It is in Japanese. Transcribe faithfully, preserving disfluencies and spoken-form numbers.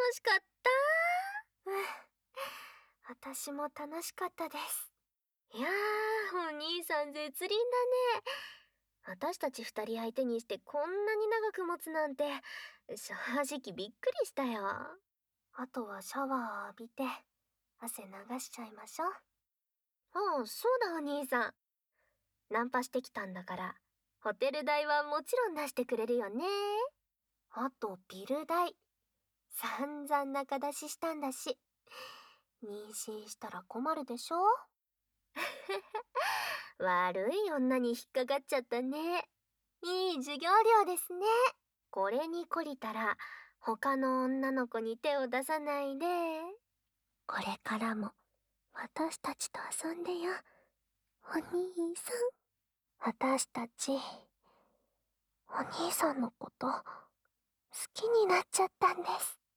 しかった。 うん。私も楽しかったです。 いやー、お兄さん絶倫だね。私たち二人相手にしてこんなに長く持つなんて、正直びっくりしたよ。 あとはシャワー浴びて、汗流しちゃいましょう。 ああ、そうだお兄さん。ナンパしてきたんだから、ホテル代はもちろん出してくれるよね。 あとビル代。散々中出ししたんだし。妊娠したら困るでしょ。 悪い女に引っかかっちゃったね。 いい授業料ですね。 これに懲りたら、他の女の子に手を出さないで。 これからも私たちと遊んでよ、お兄さん。私たち、お兄さんのこと好きになっちゃったんです。